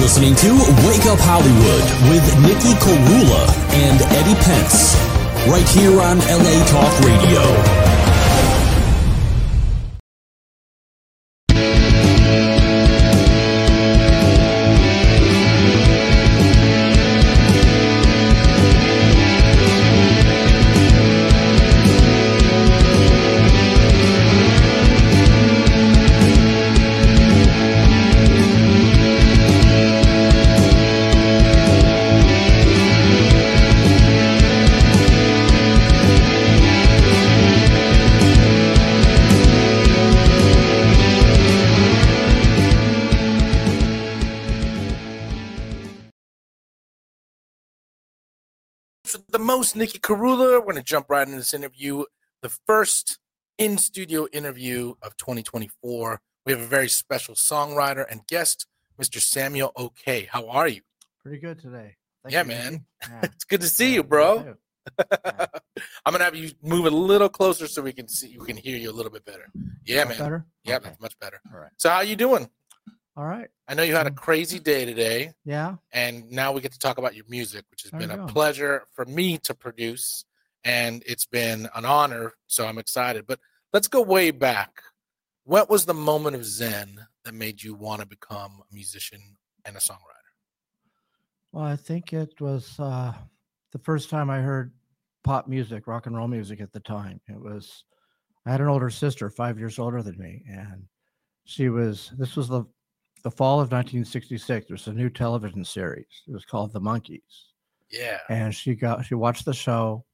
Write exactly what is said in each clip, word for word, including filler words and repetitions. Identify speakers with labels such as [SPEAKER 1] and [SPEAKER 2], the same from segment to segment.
[SPEAKER 1] listening to Wake Up Hollywood with Nikki Korula and Eddie Pence, right here on L A Talk Radio.
[SPEAKER 2] The most Nikki Korula. We're going to jump right into this interview, the first in-studio interview of twenty twenty-four. We have a very special songwriter and guest, Mister Samuel O'Kay. How are you?
[SPEAKER 3] Pretty good today. Thank
[SPEAKER 2] yeah,
[SPEAKER 3] you,
[SPEAKER 2] man.
[SPEAKER 3] Yeah.
[SPEAKER 2] It's good to see
[SPEAKER 3] yeah,
[SPEAKER 2] you, bro.
[SPEAKER 3] Yeah.
[SPEAKER 2] I'm going to have you move a little closer so we can see, we can hear you a little bit better. Yeah,
[SPEAKER 3] Much
[SPEAKER 2] man.
[SPEAKER 3] Better?
[SPEAKER 2] Yeah,
[SPEAKER 3] okay.
[SPEAKER 2] that's much better.
[SPEAKER 3] All right.
[SPEAKER 2] So how you doing?
[SPEAKER 3] All right.
[SPEAKER 2] I know you had a crazy day today.
[SPEAKER 3] Yeah.
[SPEAKER 2] And now we get to talk about your music, which has
[SPEAKER 3] There
[SPEAKER 2] been
[SPEAKER 3] you
[SPEAKER 2] a
[SPEAKER 3] go.
[SPEAKER 2] pleasure for me to produce. And it's been an honor, so I'm excited. But let's go way back. What was the moment of zen that made you want to become a musician and a songwriter?
[SPEAKER 3] Well, I think it was uh, the first time I heard pop music, rock and roll music at the time. It was, I had an older sister, five years older than me. And she was, this was the, the fall of nineteen sixty-six. There was a new television series. It was called The Monkees.
[SPEAKER 2] Yeah.
[SPEAKER 3] And she got, she watched the show.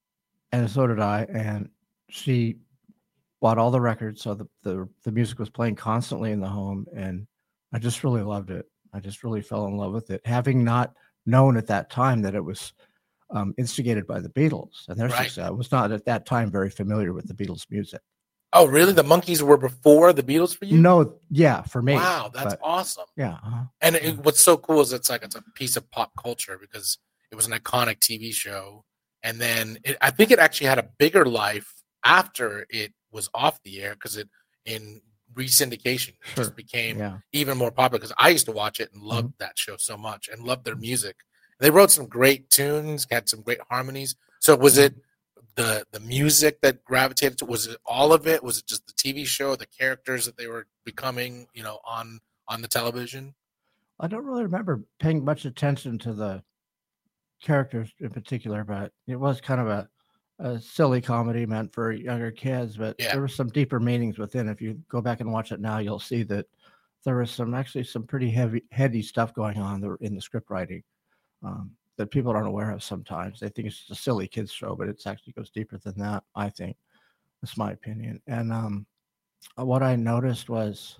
[SPEAKER 3] And so did I. And she bought all the records. So the, the, the music was playing constantly in the home. And I just really loved it. I just really fell in love with it, having not known at that time that it was um, instigated by the Beatles. And their
[SPEAKER 2] Right.
[SPEAKER 3] success. I was not at that time very familiar with the Beatles music.
[SPEAKER 2] Oh, really? The Monkees were before the Beatles for you?
[SPEAKER 3] No, yeah, for me.
[SPEAKER 2] Wow, that's
[SPEAKER 3] but,
[SPEAKER 2] awesome.
[SPEAKER 3] Yeah. Uh-huh.
[SPEAKER 2] And it, what's so cool is it's like it's a piece of pop culture because it was an iconic T V show. And then it, I think it actually had a bigger life after it was off the air because it in re-syndication it
[SPEAKER 3] Sure.
[SPEAKER 2] just became
[SPEAKER 3] Yeah.
[SPEAKER 2] even more popular because I used to watch it and loved
[SPEAKER 3] Mm-hmm.
[SPEAKER 2] that show so much and loved their music. They wrote some great tunes, had some great harmonies. So was it the the music that gravitated to? Was it all of it? Was it just the T V show, the characters that they were becoming, you know, on on the television?
[SPEAKER 3] I don't really remember paying much attention to the characters in particular, but it was kind of a, a silly comedy meant for younger kids, but
[SPEAKER 2] Yeah.
[SPEAKER 3] there were some deeper meanings within. If you go back and watch it now, you'll see that there was some actually some pretty heavy, heady stuff going on there in the script writing um, that people aren't aware of sometimes. They think it's just a silly kids show, but it actually goes deeper than that, I think. That's my opinion. And um, what I noticed was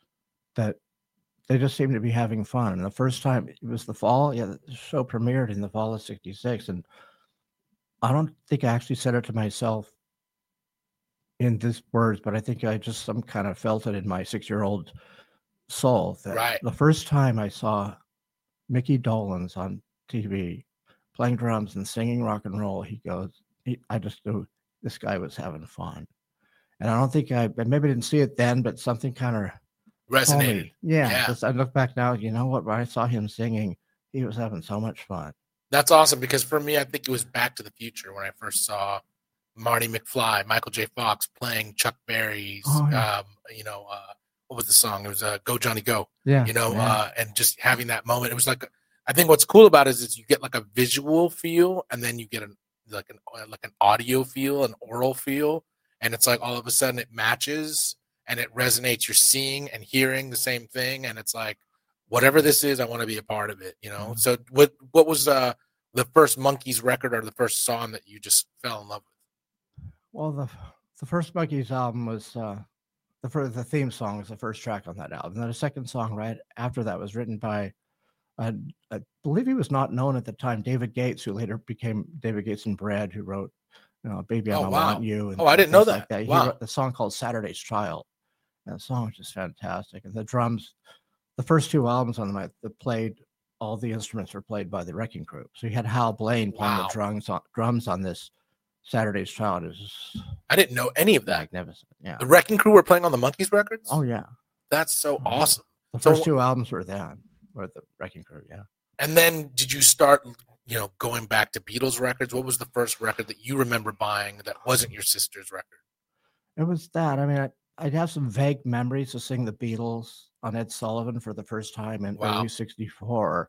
[SPEAKER 3] that they just seemed to be having fun. And the first time it was the fall, yeah, the show premiered in the fall of sixty-six. And I don't think I actually said it to myself in these words, but I think I just some kind of felt it in my six-year-old soul that
[SPEAKER 2] Right.
[SPEAKER 3] the first time I saw Mickey Dolenz on T V playing drums and singing rock and roll, he goes, he, I just knew this guy was having fun. And I don't think I, I maybe didn't see it then, but something kind of
[SPEAKER 2] Resonated.
[SPEAKER 3] Yeah,
[SPEAKER 2] Yeah.
[SPEAKER 3] because I look back now, you know what? When I saw him singing, he was having so much fun.
[SPEAKER 2] That's awesome because for me, I think it was Back to the Future when I first saw Marty McFly, Michael J. Fox playing Chuck Berry's,
[SPEAKER 3] Oh, yeah.
[SPEAKER 2] um, you know, uh, what was the song? It was uh, Go Johnny Go,
[SPEAKER 3] Yeah,
[SPEAKER 2] you know,
[SPEAKER 3] yeah.
[SPEAKER 2] uh, and just having that moment. It was like, I think what's cool about it is, is you get like a visual feel and then you get an, like an, like an audio feel, an oral feel. And it's like all of a sudden it matches and it resonates. You're seeing and hearing the same thing. And it's like, whatever this is, I want to be a part of it, you know?
[SPEAKER 3] Mhm.
[SPEAKER 2] So what, what was uh, the first Monkees record or the first song that you just fell in love with?
[SPEAKER 3] Well, the the first Monkees album was uh, the first, the theme song was the first track on that album. Then the second song right after that was written by, uh, I believe he was not known at the time, David Gates, who later became David Gates and Brad, who wrote, you know, Baby, I
[SPEAKER 2] Oh,
[SPEAKER 3] Don't
[SPEAKER 2] wow.
[SPEAKER 3] Want You. And
[SPEAKER 2] Oh, I didn't know
[SPEAKER 3] things
[SPEAKER 2] that.
[SPEAKER 3] Like that. He
[SPEAKER 2] Wow.
[SPEAKER 3] wrote the song called Saturday's Child. And the song was just fantastic. And the drums, the first two albums on them, that played, all the instruments were played by the Wrecking Crew. So you had Hal Blaine playing
[SPEAKER 2] Wow.
[SPEAKER 3] the drums on, drums on this Saturday's Child. It was just
[SPEAKER 2] I didn't know any of that.
[SPEAKER 3] magnificent. Yeah.
[SPEAKER 2] The Wrecking Crew were playing on the Monkees records?
[SPEAKER 3] Oh, yeah.
[SPEAKER 2] That's so
[SPEAKER 3] Oh, yeah.
[SPEAKER 2] awesome.
[SPEAKER 3] The
[SPEAKER 2] So-
[SPEAKER 3] first two albums were that. or the Wrecking Crew. Yeah.
[SPEAKER 2] And then did you start, you know, going back to Beatles records? What was the first record that you remember buying that wasn't your sister's record?
[SPEAKER 3] It was that. I mean, I, I'd have some vague memories of seeing the Beatles on Ed Sullivan for the first time in
[SPEAKER 2] Wow.
[SPEAKER 3] early sixty-four.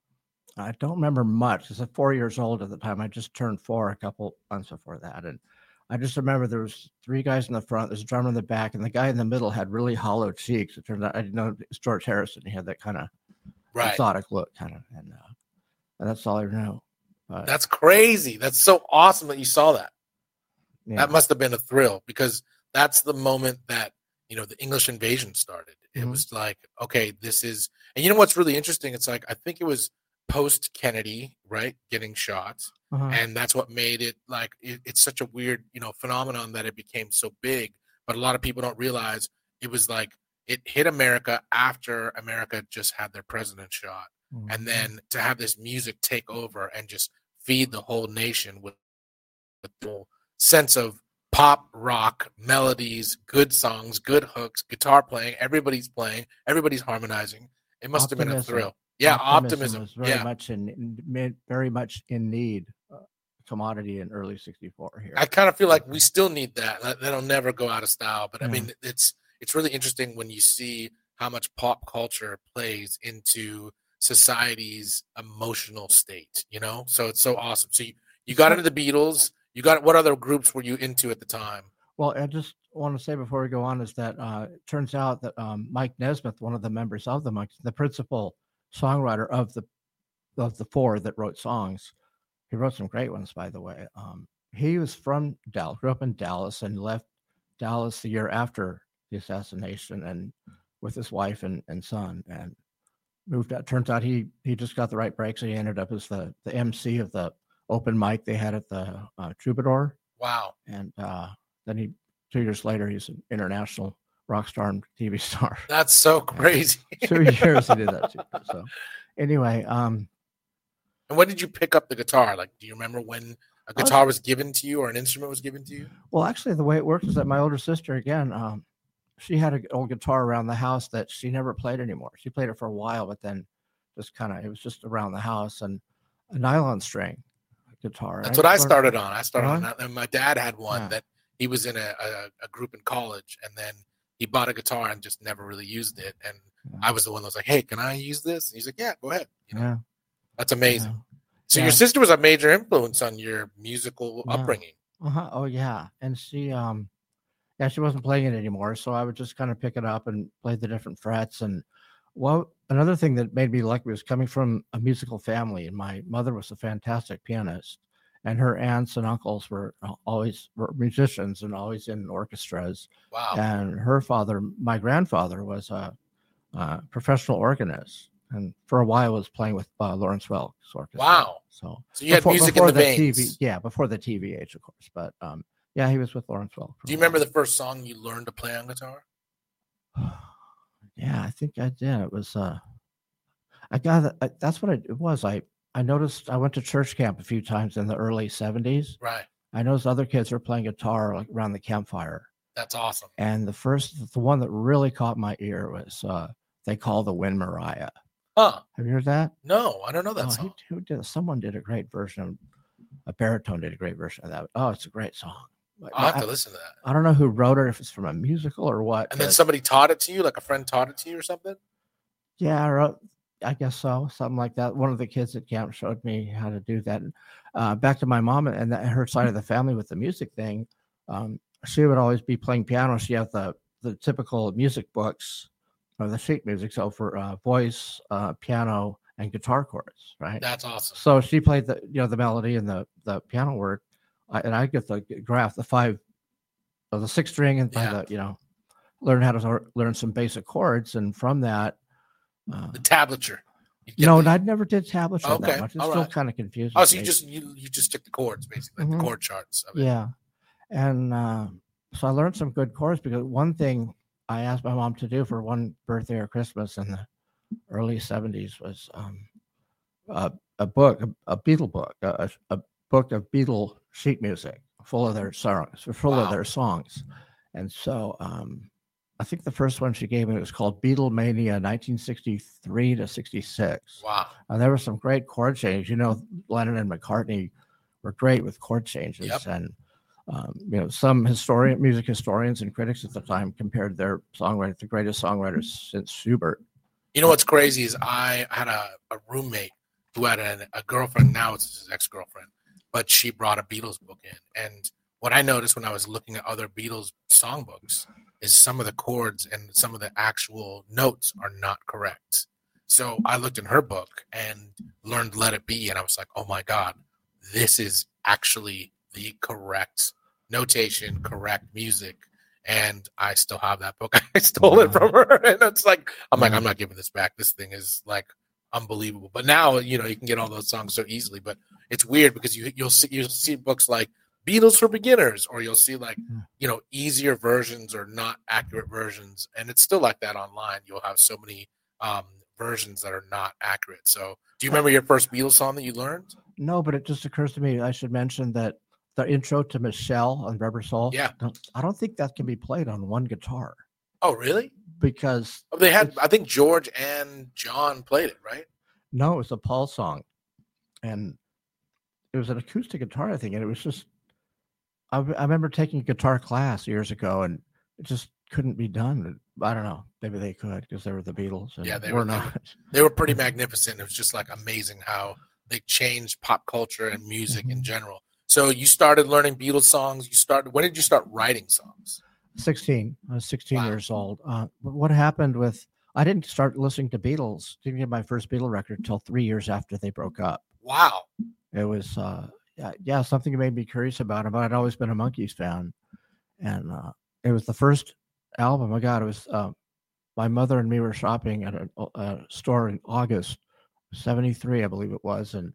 [SPEAKER 3] I don't remember much because I'm four years old at the time. I just turned four a couple months before that. And I just remember there was three guys in the front, there's a drummer in the back, and the guy in the middle had really hollow cheeks. It turned out I didn't know it was George Harrison. He had that kind of
[SPEAKER 2] Right.
[SPEAKER 3] exotic look, kind of, and, uh, and that's all I know. But,
[SPEAKER 2] That's crazy. That's so awesome that you saw that.
[SPEAKER 3] yeah.
[SPEAKER 2] That must have been a thrill because that's the moment that, you know, the English invasion started. It
[SPEAKER 3] Mhm.
[SPEAKER 2] was like, okay, this is, and you know what's really interesting? It's like, I think it was post Kennedy, right? Getting shot.
[SPEAKER 3] Uh-huh.
[SPEAKER 2] And that's what made it like, it, it's such a weird, you know, phenomenon that it became so big. But a lot of people don't realize it was like, it hit America after America just had their president shot.
[SPEAKER 3] Mhm.
[SPEAKER 2] And then to have this music take over and just feed the whole nation with, with the sense of pop, rock, melodies, good songs, good hooks, guitar playing, everybody's playing, everybody's harmonizing. It must have been a
[SPEAKER 3] Optimism.
[SPEAKER 2] thrill. Yeah, optimism.
[SPEAKER 3] was very
[SPEAKER 2] Yeah.
[SPEAKER 3] much in, in very much in need. Uh, commodity in early sixty-four here.
[SPEAKER 2] I kind of feel like we still need that. That- That'll never go out of style. But I
[SPEAKER 3] Yeah.
[SPEAKER 2] mean, it's it's really interesting when you see how much pop culture plays into society's emotional state, you know? So it's so awesome. So you, you got into the Beatles. You got, what other groups were you into at the time?
[SPEAKER 3] Well, I just want to say before we go on is that uh, it turns out that um, Mike Nesmith, one of the members of the Monkees, the principal songwriter of the of the four that wrote songs, he wrote some great ones, by the way. Um, he was from Dallas, grew up in Dallas, and left Dallas the year after the assassination, and with his wife and, and son, and moved out. Turns out he he just got the right break, so he ended up as the the M C of the open mic they had at the uh, Troubadour.
[SPEAKER 2] Wow.
[SPEAKER 3] And uh, then he, two years later, he's an international rock star and T V star.
[SPEAKER 2] That's so crazy.
[SPEAKER 3] Two years he did that too. So anyway, um,
[SPEAKER 2] And when did you pick up the guitar? Like, do you remember when a guitar was given to you or an instrument was given to you?
[SPEAKER 3] well, actually, the way it worked is that my older sister, again, um, she had an old guitar around the house that she never played anymore. She played it for a while, but then just kind of, it was just around the house, and a nylon string guitar.
[SPEAKER 2] That's what I started on. I started
[SPEAKER 3] Uh-huh.
[SPEAKER 2] on that. And my dad had one
[SPEAKER 3] Yeah.
[SPEAKER 2] that he was in a, a, a group in college, and then he bought a guitar and just never really used it. And
[SPEAKER 3] Yeah.
[SPEAKER 2] I was the one that was like, hey, can I use this? And he's like, yeah, go ahead. You know,
[SPEAKER 3] Yeah.
[SPEAKER 2] that's amazing.
[SPEAKER 3] Yeah.
[SPEAKER 2] So
[SPEAKER 3] Yeah.
[SPEAKER 2] your sister was a major influence on your musical
[SPEAKER 3] Yeah.
[SPEAKER 2] upbringing.
[SPEAKER 3] Uh-huh. Oh yeah. And she um yeah, she wasn't playing it anymore. So I would just kind of pick it up and play the different frets. And well, another thing that made me like was coming from a musical family, and my mother was a fantastic pianist, and her aunts and uncles were always were musicians and always in orchestras.
[SPEAKER 2] Wow.
[SPEAKER 3] And her father, my grandfather, was a, a professional organist, and for a while was playing with uh, Lawrence Welk's orchestra.
[SPEAKER 2] Wow.
[SPEAKER 3] So
[SPEAKER 2] So you had
[SPEAKER 3] before-
[SPEAKER 2] music in
[SPEAKER 3] before
[SPEAKER 2] the
[SPEAKER 3] T V,
[SPEAKER 2] veins.
[SPEAKER 3] yeah, before the T V age, of course. But um, yeah, he was with Lawrence Welk. for
[SPEAKER 2] Do you
[SPEAKER 3] a
[SPEAKER 2] remember
[SPEAKER 3] while.
[SPEAKER 2] the first song you learned to play on guitar?
[SPEAKER 3] Yeah, I think I did. It was. Uh, I got it. I- That's what it was. I I noticed. I went to church camp a few times in the early seventies.
[SPEAKER 2] Right.
[SPEAKER 3] I noticed other kids were playing guitar like around the campfire.
[SPEAKER 2] That's awesome.
[SPEAKER 3] And the first, the one that really caught my ear was uh, "They Call the Wind Mariah."
[SPEAKER 2] Huh.
[SPEAKER 3] Have you heard that?
[SPEAKER 2] No, I don't know that
[SPEAKER 3] Oh,
[SPEAKER 2] song.
[SPEAKER 3] who, who did? Someone did a great version. Of, a baritone did a great version of that. Oh, it's a great song. Like,
[SPEAKER 2] I'll have
[SPEAKER 3] I,
[SPEAKER 2] to listen to that.
[SPEAKER 3] I don't know who wrote it, if it's from a musical or what.
[SPEAKER 2] And then
[SPEAKER 3] but
[SPEAKER 2] somebody taught it to you, like a friend taught it to you or something?
[SPEAKER 3] yeah, I wrote, I guess so, something like that. One of the kids at camp showed me how to do that. Uh, back to my mom and that, her side of the family with the music thing. Um, she would always be playing piano. She had the the typical music books or the sheet music, so for uh, voice, uh, piano, and guitar chords, right?
[SPEAKER 2] That's awesome.
[SPEAKER 3] So she played the you know the melody and the the piano work, I, and I get the graph, the five, or the six string, and by
[SPEAKER 2] Yeah.
[SPEAKER 3] the you know learn how to sort- learn some basic chords, and from that. Uh,
[SPEAKER 2] The tablature. You get
[SPEAKER 3] no,
[SPEAKER 2] the-
[SPEAKER 3] I never did tablature
[SPEAKER 2] Okay,
[SPEAKER 3] that much. It's
[SPEAKER 2] all
[SPEAKER 3] still
[SPEAKER 2] right.
[SPEAKER 3] kind of confusing.
[SPEAKER 2] Oh,
[SPEAKER 3] to
[SPEAKER 2] so you
[SPEAKER 3] me.
[SPEAKER 2] just you you just stick the chords basically, like
[SPEAKER 3] Mhm.
[SPEAKER 2] the chord charts of it.
[SPEAKER 3] Yeah. And uh, so I learned some good chords because one thing I asked my mom to do for one birthday or Christmas in the early seventies was um, a, a book, a, a Beatle book, a, a book of Beatle sheet music full of their songs, full
[SPEAKER 2] Wow.
[SPEAKER 3] of their songs. And so um, I think the first one she gave me was called Beatlemania, nineteen sixty-three to sixty-six.
[SPEAKER 2] Wow.
[SPEAKER 3] And there were some great chord changes. You know, Lennon and McCartney were great with chord changes.
[SPEAKER 2] Yep.
[SPEAKER 3] And, um, you know, some historian, music historians and critics at the time compared their songwriter, the greatest songwriters since Schubert.
[SPEAKER 2] You know what's crazy is I had a, a roommate who had a, a girlfriend. Now it's his ex-girlfriend, but she brought a Beatles book in. And what I noticed when I was looking at other Beatles songbooks is some of the chords and some of the actual notes are not correct. So I looked in her book and learned Let It Be, and I was like, oh my God, this is actually the correct notation, correct music. And I still have that book. I stole it from her. And it's like, I'm like, I'm not giving this back. This thing is like unbelievable. But now, you know, you can get all those songs so easily. But it's weird because you, you'll see, you'll see books like Beatles for Beginners, or you'll see like, you know, easier versions or not accurate versions. And it's still like that online. You'll have so many um, versions that are not accurate. So do you remember your first Beatles song that you learned?
[SPEAKER 3] No, but it just occurs to me, I should mention that the intro to Michelle on Rubber Soul.
[SPEAKER 2] Yeah.
[SPEAKER 3] I don't think that can be played on one guitar.
[SPEAKER 2] Oh, really?
[SPEAKER 3] Because
[SPEAKER 2] oh, they had, I think George and John played it, right?
[SPEAKER 3] No, it was a Paul song. And it was an acoustic guitar, I think. And it was just, I, I remember taking a guitar class years ago, and it just couldn't be done. I don't know. Maybe they could because they were the Beatles. And
[SPEAKER 2] yeah, they
[SPEAKER 3] we're
[SPEAKER 2] were
[SPEAKER 3] not.
[SPEAKER 2] They were, they were pretty magnificent. It was just like amazing how they changed pop culture and music mm-hmm. in general. So you started learning Beatles songs. You started. When did you start writing songs?
[SPEAKER 3] sixteen. I was sixteen
[SPEAKER 2] wow.
[SPEAKER 3] years old. Uh, what happened with? I didn't start listening to Beatles. Didn't get my first Beatle record until three years after they broke up.
[SPEAKER 2] Wow.
[SPEAKER 3] It was, uh, yeah, yeah, something that made me curious about them. But I'd always been a Monkees fan, and uh, it was the first album. Oh God, it was. Uh, my mother and me were shopping at a, a store in August seventy-three, I believe it was, and.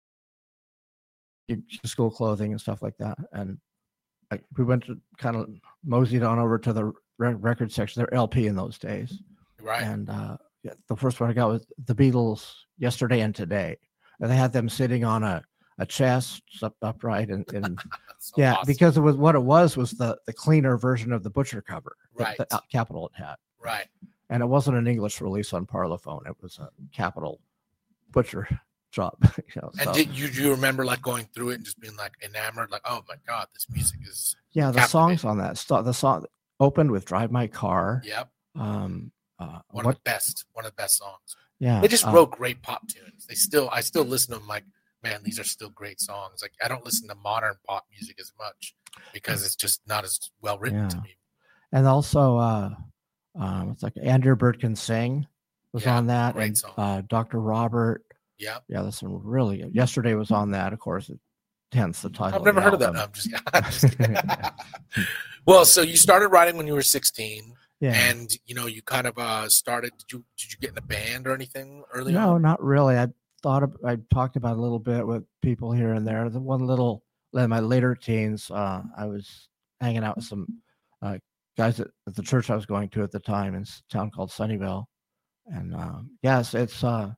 [SPEAKER 3] School clothing and stuff like that, and I, we went to kind of moseyed on over to the re- record section. They're L P in those days,
[SPEAKER 2] right?
[SPEAKER 3] And uh, yeah, the first one I got was the Beatles, Yesterday and Today, and they had them sitting on a, a chest up upright, and, and
[SPEAKER 2] so
[SPEAKER 3] yeah,
[SPEAKER 2] awesome.
[SPEAKER 3] because it was what it was was the the cleaner version of the Butcher cover
[SPEAKER 2] right.
[SPEAKER 3] that the Capitol had,
[SPEAKER 2] right?
[SPEAKER 3] And it wasn't an English release on Parlophone; it was a Capitol Butcher job. You know,
[SPEAKER 2] and
[SPEAKER 3] so.
[SPEAKER 2] did you do you remember like going through it and just being like enamored, like, oh my God, this music is
[SPEAKER 3] yeah. The songs on that st- the song opened with "Drive My Car."
[SPEAKER 2] Yep.
[SPEAKER 3] Um, uh,
[SPEAKER 2] one
[SPEAKER 3] what,
[SPEAKER 2] of the best, one of the best songs.
[SPEAKER 3] Yeah,
[SPEAKER 2] they just
[SPEAKER 3] uh,
[SPEAKER 2] wrote great pop tunes. They still, I still listen to them. Like, man, these are still great songs. Like, I don't listen to modern pop music as much because it's just not as well written
[SPEAKER 3] yeah.
[SPEAKER 2] to me.
[SPEAKER 3] And also, uh, um, it's like Andrew Bird Can Sing was
[SPEAKER 2] yeah,
[SPEAKER 3] on that,
[SPEAKER 2] great
[SPEAKER 3] and
[SPEAKER 2] song.
[SPEAKER 3] uh, Doctor Robert.
[SPEAKER 2] Yeah,
[SPEAKER 3] yeah, that's some really good. Yesterday was on that, of course. Hence the title.
[SPEAKER 2] I've never
[SPEAKER 3] of
[SPEAKER 2] heard
[SPEAKER 3] album.
[SPEAKER 2] of that. No, I'm just, I'm just well, so you started writing when you were sixteen,
[SPEAKER 3] yeah.
[SPEAKER 2] and you know you kind of uh, started. Did you did you get in a band or anything early
[SPEAKER 3] no,
[SPEAKER 2] on?
[SPEAKER 3] No, not really. I thought of, I talked about it a little bit with people here and there. The one little in my later teens, uh, I was hanging out with some uh, guys at, at the church I was going to at the time in a town called Sunnyvale, and um, yes, it's. Uh,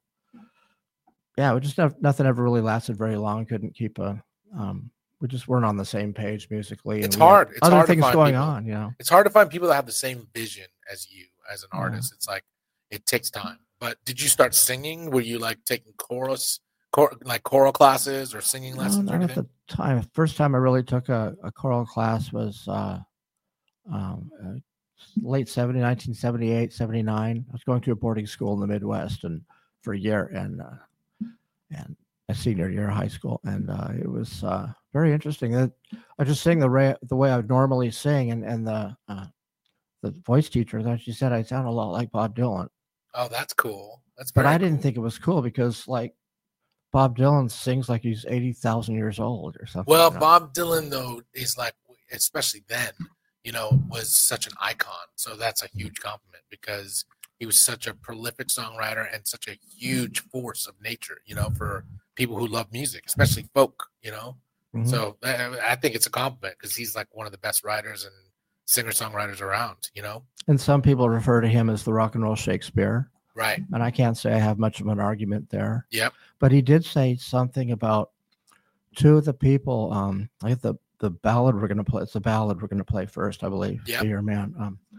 [SPEAKER 3] Yeah, we just have, nothing ever really lasted very long. Couldn't keep a. Um, we just weren't on the same page musically.
[SPEAKER 2] It's
[SPEAKER 3] and we
[SPEAKER 2] hard. It's
[SPEAKER 3] other
[SPEAKER 2] hard
[SPEAKER 3] things
[SPEAKER 2] to find
[SPEAKER 3] going
[SPEAKER 2] people.
[SPEAKER 3] on, you know.
[SPEAKER 2] It's hard to find people that have the same vision as you as an
[SPEAKER 3] Yeah.
[SPEAKER 2] artist. It's like it takes time. But did you start singing? Were you like taking chorus, chor- like choral classes or singing lessons?
[SPEAKER 3] No,
[SPEAKER 2] or
[SPEAKER 3] not at
[SPEAKER 2] anything?
[SPEAKER 3] the time. First time I really took a, a choral class was uh, um, uh, late seventy, nineteen seventy-eight, seventy-nine. I was going to a boarding school in the Midwest and for a year, and uh, and a senior year of high school, and uh, it was uh, very interesting. That I just sing the way the way I would normally sing, and and the uh, the voice teacher that she said I sound a lot like Bob Dylan.
[SPEAKER 2] Oh, that's cool. That's
[SPEAKER 3] but
[SPEAKER 2] very
[SPEAKER 3] I didn't
[SPEAKER 2] cool.
[SPEAKER 3] think it was cool because like Bob Dylan sings like he's eighty thousand years old or something.
[SPEAKER 2] Well,
[SPEAKER 3] you know?
[SPEAKER 2] Bob Dylan though is like, especially then, you know, was such an icon. So that's a huge compliment because he was such a prolific songwriter and such a huge force of nature, you know, for people who love music, especially folk, you know.
[SPEAKER 3] Mhm.
[SPEAKER 2] So I, I think it's a compliment because he's like one of the best writers and singer-songwriters around, you know.
[SPEAKER 3] And some people refer to him as the rock and roll Shakespeare.
[SPEAKER 2] Right.
[SPEAKER 3] And I can't say I have much of an argument there.
[SPEAKER 2] Yep.
[SPEAKER 3] But he did say something about two of the people, um, like the, the ballad we're going to play. It's the ballad we're going to play first, I believe.
[SPEAKER 2] Yep.
[SPEAKER 3] Be Your Man. Um,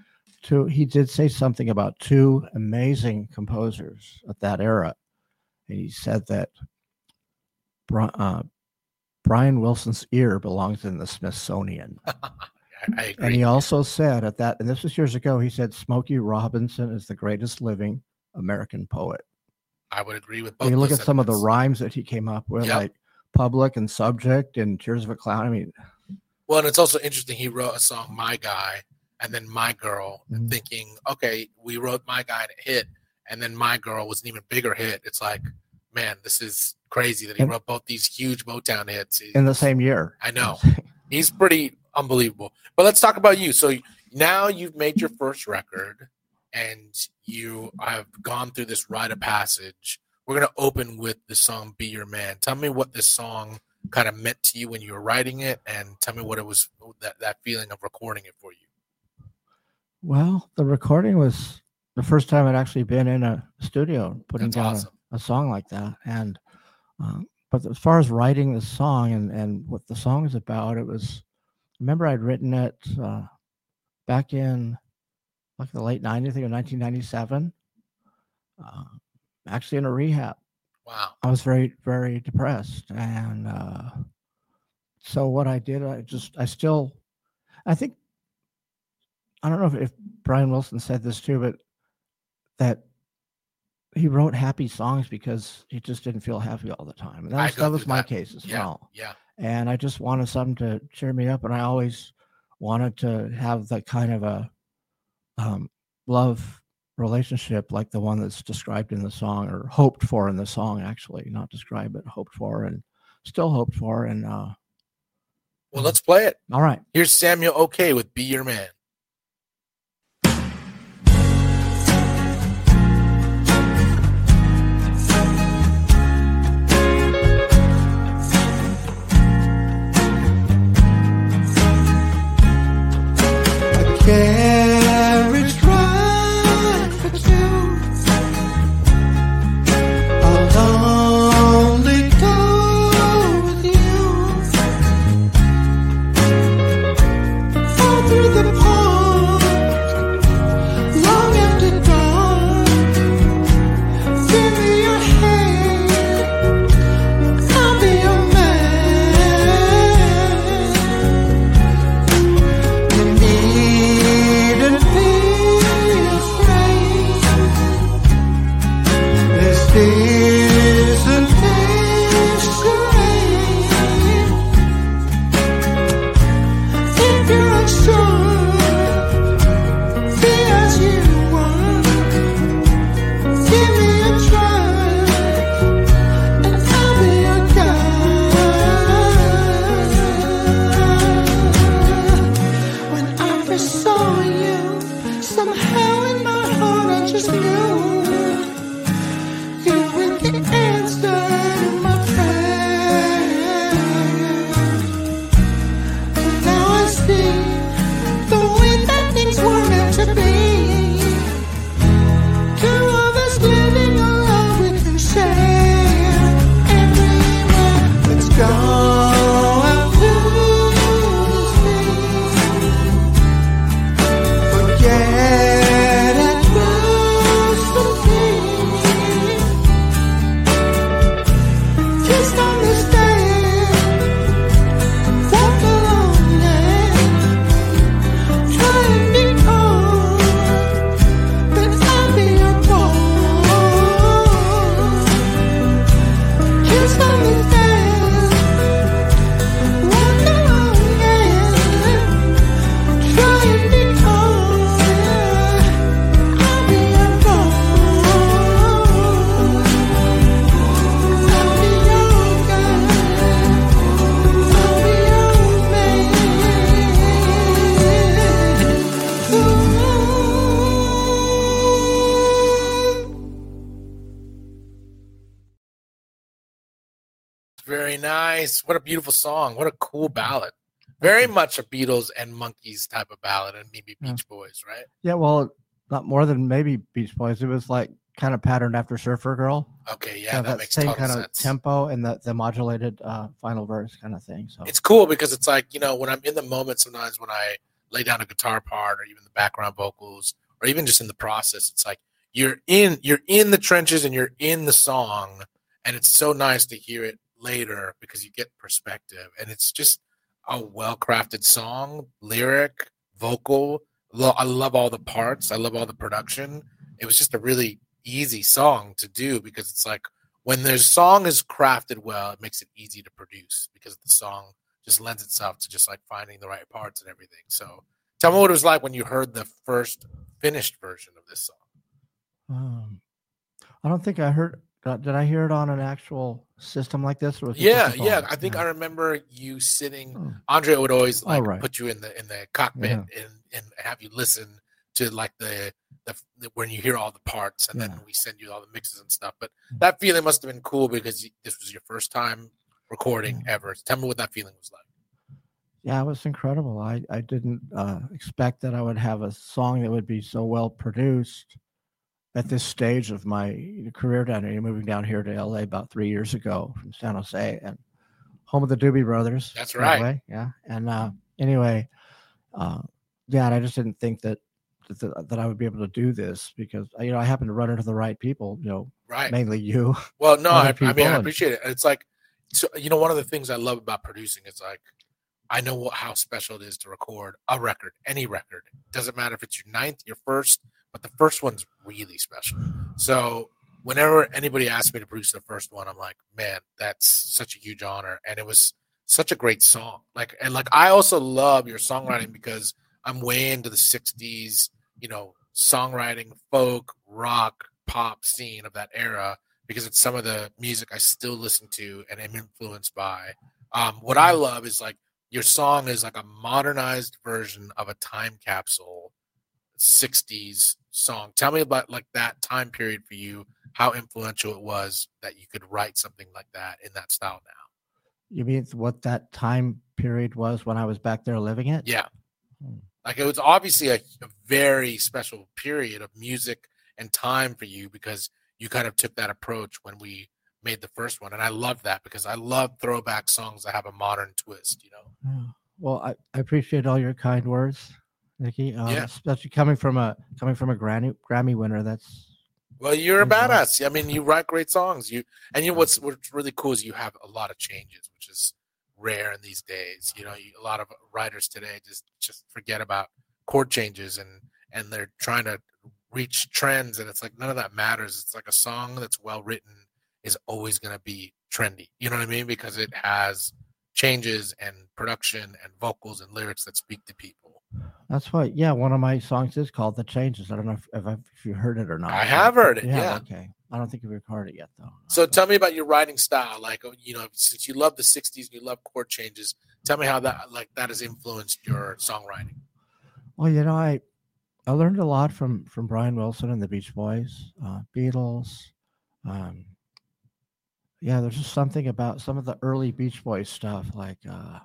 [SPEAKER 3] two. He did say something about two amazing composers at that era, and he said that uh, Brian Wilson's ear belongs in the Smithsonian.
[SPEAKER 2] I agree.
[SPEAKER 3] And he also said at that, and this was years ago, he said Smokey Robinson is the greatest living American poet.
[SPEAKER 2] I would agree with both.
[SPEAKER 3] You look at
[SPEAKER 2] sentiments.
[SPEAKER 3] some of the rhymes that he came up with,
[SPEAKER 2] yep.
[SPEAKER 3] like Public and Subject and Tears of a Clown. I mean,
[SPEAKER 2] well, and it's also interesting. He wrote a song, My Guy, and then My Girl,
[SPEAKER 3] mm-hmm.
[SPEAKER 2] and thinking, okay, we wrote My Guy and it hit, and then My Girl was an even bigger hit. It's like, man, this is crazy that he
[SPEAKER 3] and,
[SPEAKER 2] wrote both these huge Motown hits
[SPEAKER 3] in the same year.
[SPEAKER 2] I know. He's pretty unbelievable. But let's talk about you. So now you've made your first record, and you have gone through this rite of passage. We're going to open with the song Be Your Man. Tell me what this song kind of meant to you when you were writing it, and tell me what it was, that, that feeling of recording it for you.
[SPEAKER 3] Well, the recording was the first time I'd actually been in a studio putting
[SPEAKER 2] That's
[SPEAKER 3] down
[SPEAKER 2] awesome.
[SPEAKER 3] a, a song like that. And um, but as far as writing the song and, and what the song is about, it was, remember I'd written it uh, back in like the late nineties, I think in nineteen ninety-seven, uh, actually in a rehab.
[SPEAKER 2] Wow.
[SPEAKER 3] I was very, very depressed. And uh, so what I did, I just, I still, I think, I don't know if, if Brian Wilson said this too, but that he wrote happy songs because he just didn't feel happy all the time. And that was, that was my
[SPEAKER 2] that.
[SPEAKER 3] case as
[SPEAKER 2] yeah,
[SPEAKER 3] well.
[SPEAKER 2] Yeah.
[SPEAKER 3] And I just wanted something to cheer me up. And I always wanted to have that kind of a um, love relationship like the one that's described in the song, or hoped for in the song, actually, not described, but hoped for and still hoped for. And uh,
[SPEAKER 2] well, let's play it.
[SPEAKER 3] All right.
[SPEAKER 2] Here's Samuel Oke with Be Your Man.
[SPEAKER 4] Carriage ride for two, I'll only go with you, all through the park, long after dark. Give me your hand, I'll be your man. You need isn't masquerade. If you're unsure, be as you are. Give me a try, and I'll be your guide. When I first saw you, somehow in my heart I just knew the answer to my prayer. Now I see the way that things were meant to be. Two of us living a love we can share. Everywhere, let's go out to the sea. Forget and cross the sea. Just understand, walk along and try and be calm, but I'll be your boy. Just understand, walk along and try and be calm, I'll be your boy. I'll be your
[SPEAKER 2] Very nice. What a beautiful song. What a cool ballad. Very much a Beatles and Monkees type of ballad, and maybe
[SPEAKER 3] Yeah.
[SPEAKER 2] Beach Boys, right?
[SPEAKER 3] Yeah, well, not more than maybe Beach Boys. It was like kind of patterned after Surfer Girl.
[SPEAKER 2] Okay, yeah,
[SPEAKER 3] Kind of
[SPEAKER 2] that
[SPEAKER 3] that
[SPEAKER 2] makes
[SPEAKER 3] same
[SPEAKER 2] total
[SPEAKER 3] kind
[SPEAKER 2] sense.
[SPEAKER 3] of tempo and the, the modulated uh, final verse kind of thing. So
[SPEAKER 2] It's cool because it's like, you know, when I'm in the moment sometimes when I lay down a guitar part or even the background vocals or even just in the process. It's like you're in you're in the trenches and you're in the song, and it's so nice to hear it later because you get perspective, and it's just a well-crafted song, lyric, vocal. Lo- I love all the parts. I love all the production. It was just a really easy song to do because it's like when the song is crafted well, it makes it easy to produce because the song just lends itself to just like finding the right parts and everything. So tell me what it was like when you heard the first finished version of this song.
[SPEAKER 3] Um, I don't think I heard. Uh, did I hear it on an actual system like this? Or was it
[SPEAKER 2] Yeah,
[SPEAKER 3] just a
[SPEAKER 2] yeah.
[SPEAKER 3] phone?
[SPEAKER 2] I think
[SPEAKER 3] Yeah.
[SPEAKER 2] I remember you sitting.
[SPEAKER 3] Oh.
[SPEAKER 2] Andre would always
[SPEAKER 3] Oh,
[SPEAKER 2] like
[SPEAKER 3] right.
[SPEAKER 2] put you in the in the cockpit
[SPEAKER 3] Yeah.
[SPEAKER 2] and, and have you listen to like the, the the when you hear all the parts, and
[SPEAKER 3] Yeah.
[SPEAKER 2] then we send you all the mixes and stuff. But that feeling must have been cool because you, this was your first time recording
[SPEAKER 3] Yeah.
[SPEAKER 2] ever. Tell me what that feeling was like.
[SPEAKER 3] Yeah, it was incredible. I, I didn't uh, expect that I would have a song that would be so well produced at this stage of my career down here. Moving down here to L A about three years ago from San Jose, and home of the Doobie Brothers.
[SPEAKER 2] That's
[SPEAKER 3] by the
[SPEAKER 2] right.
[SPEAKER 3] way. Yeah. And uh, anyway, uh, yeah, and I just didn't think that, that that I would be able to do this because you know I happened to run into the right people. You know,
[SPEAKER 2] Right.
[SPEAKER 3] mainly you.
[SPEAKER 2] Well, no,
[SPEAKER 3] other
[SPEAKER 2] I, I
[SPEAKER 3] people
[SPEAKER 2] mean I
[SPEAKER 3] and-
[SPEAKER 2] appreciate it. It's like, so, you know, one of the things I love about producing is like, I know what, how special it is to record a record, any record. Doesn't matter if it's your ninth, your first, but the first one's really special. So whenever anybody asks me to produce the first one, I'm like, man, that's such a huge honor. And it was such a great song. Like, and like, I also love your songwriting because I'm way into the sixties, you know, songwriting, folk, rock, pop scene of that era because it's some of the music I still listen to and am influenced by. Um, what I love is like your song is like a modernized version of a time capsule sixties song. Tell me about like that time period for you, how influential it was that you could write something like that in that style now.
[SPEAKER 3] You mean what that time period was when I was back there living it?
[SPEAKER 2] Yeah.
[SPEAKER 3] Hmm.
[SPEAKER 2] Like it was obviously a, a very special period of music and time for you because you kind of took that approach when we made the first one. And I love that because I love throwback songs that have a modern twist, you know?
[SPEAKER 3] Yeah. Well, I, I appreciate all your kind words, Nikki. Um,
[SPEAKER 2] Yeah.
[SPEAKER 3] Especially coming from a coming from a Grammy Grammy winner. That's
[SPEAKER 2] Well, you're a
[SPEAKER 3] Means a lot.
[SPEAKER 2] badass. I mean, you write great songs. You and you know what's what's really cool is you have a lot of changes, which is rare in these days. You know, you, a lot of writers today just just forget about chord changes and and they're trying to reach trends, and it's like none of that matters. It's like a song that's well written is always going to be trendy. You know what I mean? Because it has changes and production and vocals and lyrics that speak to people.
[SPEAKER 3] that's why. Yeah, one of my songs is called "The Changes." I don't know if if, I've, if you heard it or not.
[SPEAKER 2] I have heard it.
[SPEAKER 3] Yeah.
[SPEAKER 2] Yeah.
[SPEAKER 3] Okay. I don't think you've heard it yet, though.
[SPEAKER 2] So tell me about your writing style. Like, you know, since you love the sixties, you love chord changes. Tell me how that like that has influenced your songwriting.
[SPEAKER 3] Well, you know, I I learned a lot from from Brian Wilson and the Beach Boys, uh, Beatles. Um, yeah, there's just something about some of the early Beach Boys stuff. Like, uh,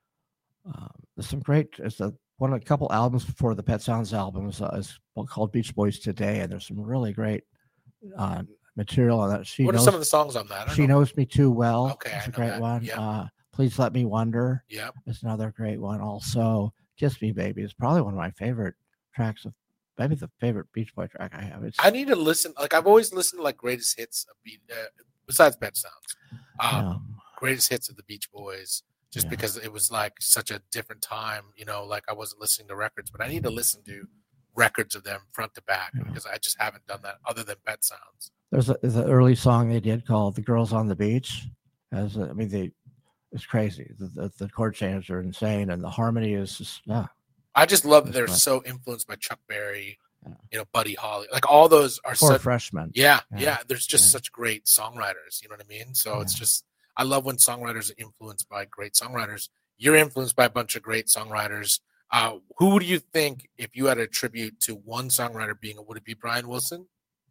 [SPEAKER 3] uh, there's some great. It's a one a couple albums before the Pet Sounds albums uh, is called Beach Boys Today, and there's some really great uh, material on that. She
[SPEAKER 2] What
[SPEAKER 3] knows
[SPEAKER 2] are some of the songs on that? I don't
[SPEAKER 3] she
[SPEAKER 2] know.
[SPEAKER 3] knows me too well.
[SPEAKER 2] Okay,
[SPEAKER 3] It's
[SPEAKER 2] I
[SPEAKER 3] a
[SPEAKER 2] know
[SPEAKER 3] great
[SPEAKER 2] that.
[SPEAKER 3] one.
[SPEAKER 2] Yeah.
[SPEAKER 3] Uh, Please Let Me Wonder.
[SPEAKER 2] Yep.
[SPEAKER 3] It's another great one. Also, Kiss Me Baby is probably one of my favorite tracks of maybe the favorite Beach Boy track I have. It's
[SPEAKER 2] I need to listen. Like I've always listened to like greatest hits of Beat, uh, besides Pet Sounds, um,
[SPEAKER 3] um,
[SPEAKER 2] greatest hits of the Beach Boys. Just
[SPEAKER 3] Yeah.
[SPEAKER 2] because it was like such a different time, you know, like I wasn't listening to records, but I need to listen to records of them front to back
[SPEAKER 3] Yeah.
[SPEAKER 2] because I just haven't done that other than Pet Sounds.
[SPEAKER 3] there's a there's an early song they did called "The Girls on the Beach." As a, I mean, they it's crazy. The, the the chord changes are insane, and the harmony is just yeah.
[SPEAKER 2] I just love that
[SPEAKER 3] That's
[SPEAKER 2] they're
[SPEAKER 3] right.
[SPEAKER 2] so influenced by Chuck Berry,
[SPEAKER 3] Yeah.
[SPEAKER 2] you know, Buddy Holly, like all those are
[SPEAKER 3] For
[SPEAKER 2] such.
[SPEAKER 3] freshmen.
[SPEAKER 2] Yeah,
[SPEAKER 3] Yeah.
[SPEAKER 2] yeah. There's just
[SPEAKER 3] Yeah.
[SPEAKER 2] such great songwriters. You know what I mean? So it's
[SPEAKER 3] Yeah.
[SPEAKER 2] just I love when songwriters are influenced by great songwriters. You're influenced by a bunch of great songwriters. Uh, who do you think, if you had a tribute to one songwriter being, would it be Brian Wilson?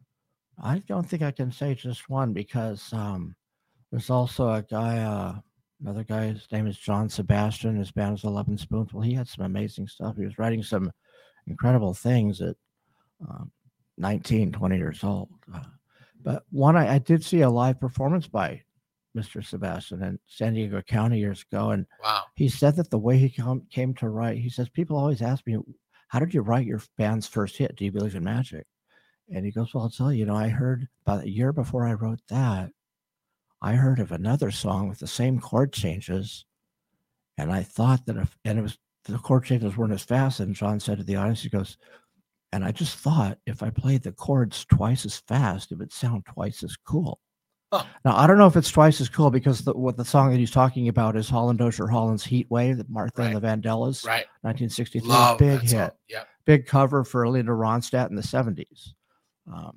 [SPEAKER 3] I don't think I can say just one because um, there's also a guy, uh, another guy. His name is John Sebastian. His band is Eleven Spoons. Well, he had some amazing stuff. He was writing some incredible things at um, nineteen, twenty years old. Uh, but one, I, I did see a live performance by Mister Sebastian in San Diego County years ago, and
[SPEAKER 2] Wow.
[SPEAKER 3] he said that the way he come, came to write, he says, people always ask me, how did you write your band's first hit, Do You Believe in Magic? And he goes, well, I'll tell you, you know, I heard about a year before I wrote that, I heard of another song with the same chord changes, and I thought that if, and it was, the chord changes weren't as fast, and John said to the audience, he goes, and I just thought if I played the chords twice as fast, it would sound twice as cool.
[SPEAKER 2] Huh.
[SPEAKER 3] Now, I don't know if it's twice as cool because the, what the song that he's talking about is Holland Dozier Holland's Heat Wave, that Martha
[SPEAKER 2] Right.
[SPEAKER 3] and the Vandellas,
[SPEAKER 2] Right.
[SPEAKER 3] nineteen sixty-three,
[SPEAKER 2] Love
[SPEAKER 3] big
[SPEAKER 2] that song.
[SPEAKER 3] hit,
[SPEAKER 2] Yeah.
[SPEAKER 3] big cover for Linda Ronstadt in the seventies. Um,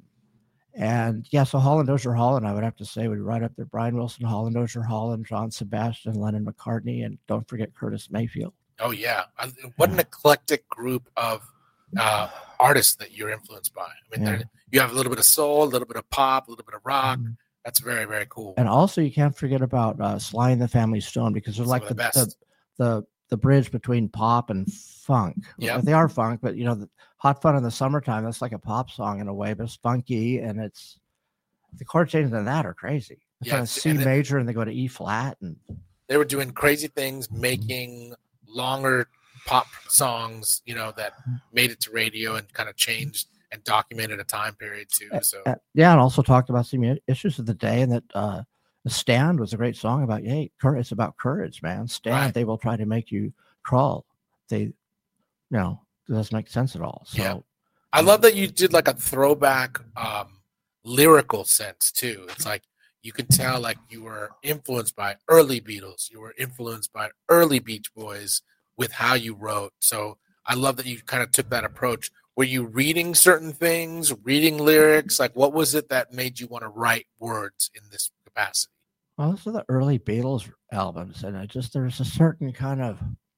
[SPEAKER 3] and yeah, so Holland Dozier Holland, I would have to say, would be right up there. Brian Wilson, Holland Dozier Holland, John Sebastian, Lennon McCartney, and don't forget Curtis Mayfield.
[SPEAKER 2] Oh yeah. I, what an eclectic group of uh, artists that you're influenced by. I mean,
[SPEAKER 3] Yeah.
[SPEAKER 2] there- you have a little bit of soul, a little bit of pop, a little bit of rock.
[SPEAKER 3] Mhm.
[SPEAKER 2] That's very, very cool.
[SPEAKER 3] And also, you can't forget about uh, Sly and the Family Stone, because they're
[SPEAKER 2] Some
[SPEAKER 3] like
[SPEAKER 2] of
[SPEAKER 3] the,
[SPEAKER 2] the
[SPEAKER 3] the,
[SPEAKER 2] best.
[SPEAKER 3] the the bridge between pop and funk.
[SPEAKER 2] Yeah.
[SPEAKER 3] They are funk, but you know, the Hot Fun in the Summertime, that's like a pop song in a way, but it's funky, and it's the chord changes in that are crazy. It's
[SPEAKER 2] Yeah,
[SPEAKER 3] on a C
[SPEAKER 2] and then-
[SPEAKER 3] major, and they go to E flat, and
[SPEAKER 2] They were doing crazy things, making longer pop songs, you know, that made it to radio and kind of changed and documented a time period too. So
[SPEAKER 3] uh, yeah, and also talked about some i- issues of the day, and that uh, the Stand was a great song about, hey, courage. It's about courage, man. Stand.
[SPEAKER 2] Right.
[SPEAKER 3] They will try to make you crawl. They, you know, it doesn't make sense at all. So.
[SPEAKER 2] Yeah. I love that you did like a throwback um, lyrical sense too. It's like you can tell like you were influenced by early Beatles, you were influenced by early Beach Boys with how you wrote. So I love that you kind of took that approach. Were you reading certain things, reading lyrics? Like what was it that made you want to write words in this capacity?
[SPEAKER 3] Well, those are the early Beatles albums, and I just there's a certain kind of,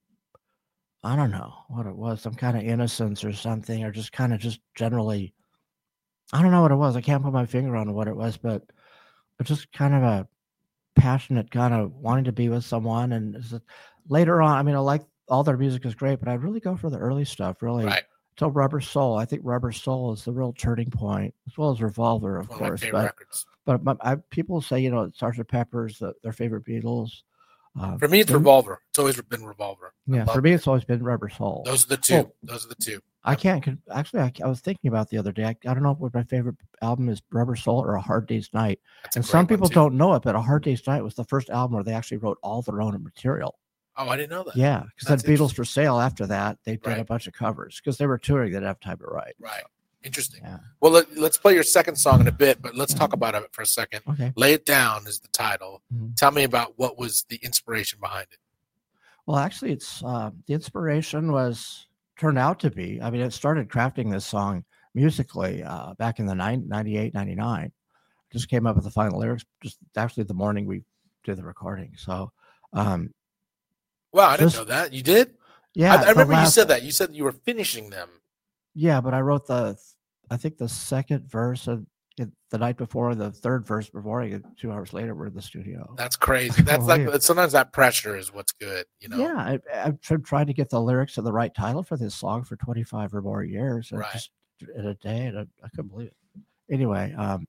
[SPEAKER 3] I don't know what it was, some kind of innocence or something, or just kind of just generally, I don't know what it was. I can't put my finger on what it was, but but just kind of a passionate kind of wanting to be with someone. And it's a- later on, I mean, I like all their music is great, but I really go for the early stuff. Really,
[SPEAKER 2] Right.
[SPEAKER 3] till Rubber Soul. I think Rubber Soul is the real turning point, as well as Revolver, of
[SPEAKER 2] One of my
[SPEAKER 3] course.
[SPEAKER 2] favorite
[SPEAKER 3] But
[SPEAKER 2] records.
[SPEAKER 3] but my, I, people say, you know, Sergeant Pepper's the, their favorite Beatles. Um,
[SPEAKER 2] For me, it's
[SPEAKER 3] for-
[SPEAKER 2] Revolver. It's always been Revolver. I
[SPEAKER 3] Yeah,
[SPEAKER 2] love
[SPEAKER 3] for me, it's always been Rubber Soul.
[SPEAKER 2] Those are the two.
[SPEAKER 3] Oh.
[SPEAKER 2] Those are the two.
[SPEAKER 3] I can't con- actually. I, I was thinking about the other day. I, I don't know what my favorite album is, Rubber Soul or A Hard Day's Night.
[SPEAKER 2] That's a
[SPEAKER 3] And
[SPEAKER 2] great
[SPEAKER 3] some
[SPEAKER 2] one,
[SPEAKER 3] people
[SPEAKER 2] too.
[SPEAKER 3] don't know it, but A Hard Day's Night was the first album where they actually wrote all their own material.
[SPEAKER 2] Oh, I didn't know that.
[SPEAKER 3] Yeah, because then
[SPEAKER 2] That's
[SPEAKER 3] Beatles
[SPEAKER 2] interesting.
[SPEAKER 3] for Sale after that, they did a
[SPEAKER 2] Right.
[SPEAKER 3] bunch of covers because they were touring. They didn't have time to write.
[SPEAKER 2] Right. Interesting.
[SPEAKER 3] Yeah.
[SPEAKER 2] Well, let, let's play your second song in a bit, but let's talk about it for a second.
[SPEAKER 3] Okay.
[SPEAKER 2] Lay It Down is the title.
[SPEAKER 3] Mhm.
[SPEAKER 2] Tell me about what was the inspiration behind it.
[SPEAKER 3] Well, actually, it's uh, the inspiration was turned out to be. I mean, it started crafting this song musically uh, back in the nine, ninety-eight, ninety-nine. Just came up with the final lyrics just actually the morning we did the recording. So, um,
[SPEAKER 2] Wow, I didn't
[SPEAKER 3] Just-
[SPEAKER 2] know that. You did?
[SPEAKER 3] yeah,
[SPEAKER 2] I, I
[SPEAKER 3] the
[SPEAKER 2] remember you
[SPEAKER 3] last-
[SPEAKER 2] said that. You said you were finishing them.
[SPEAKER 3] Yeah, but I wrote the, I think the second verse of it, the night before, the third verse before. I get two hours later, we're in the studio.
[SPEAKER 2] That's crazy. That's
[SPEAKER 3] Oh,
[SPEAKER 2] like
[SPEAKER 3] yeah.
[SPEAKER 2] sometimes that pressure is what's good, you know?
[SPEAKER 3] Yeah, I, I've tr- tried to get the lyrics of the right title for this song for twenty-five or more years. And
[SPEAKER 2] Right.
[SPEAKER 3] just in a day, and I, I couldn't believe it. Anyway, um,